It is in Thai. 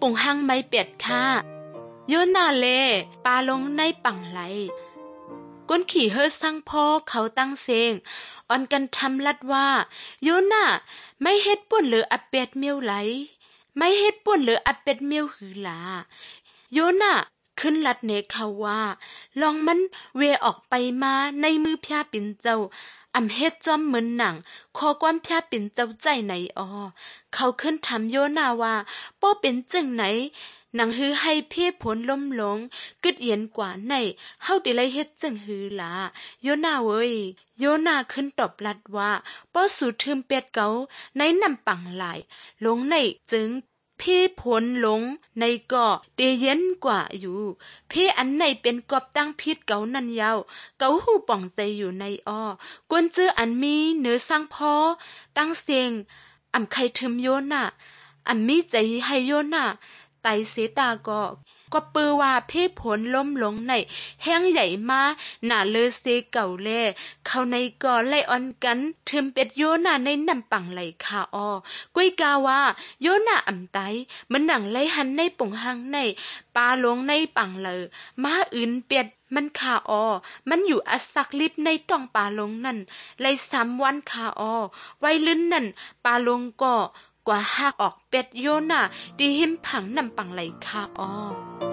ปุ่งหังไม่เป็ดค่ะโยนาเลปาลงในปังไหลก้นขี่เฮอสังพ่อเขาตั้งเซงออนกันทำลัดว่าโยนาไม่เฮ็ดป่นหรืออับเป็ดเมียวไหลไม่เฮ็ดป่นหรืออับเป็ดเมียวหือหลาโยนาขึ้นลัดเนเขาว่าลองมันเวออกไปมาในมือพญาปิ่นเจ้าอำเฮ็ดจอมเหมือนหนังขอความพญาปิ่นเจ้าใจไหนเขาขึ้นถามโยนาว่าป้อเป็นจังไหนหนังฮือให้เพ่ผลล้มหลงกึดเย็นกว่าในเฮาได้ไลเฮ็ดจังฮือหลาโยนาเว้ยโยนาขึ้นตอบลัดว่าป้อสู่ทึมเป็ดเกาในนำปังหลายลงในจึงพี่ผลหลงในก่อเดเย็นกว่าอยู่พี่อันไหนเป็นกอบตั้งพิษเกานันยาวเกาหูป่องใจอยู่ในกวนเจออันมีเนื้อสร้างพอตั้งเสียงอำใครทึมโยนาอำมีใจให้โยนาไตเสตาก็ปือว่าเพ่ผลล้มหลงในแห้งใหญ่มาหน้าเลอเซเก่าแลเขาในก่อไล่ออนกันทึมเป็ดโยนาในนำปังไหลคากุ้ยกาว่าโยนาอ่ำไตมันหนังไล่หันในป่งหังในปาลงในปังเลยมาอื่นเป็ดมันคามันอยู่อัสสักลิบในต้องปาลงนั่นไล่3 วันคาไว้ลื่นนั่นปาลงก็กว่าหักออกเป็ดโยนาดีหิมผังนำปังไหลคา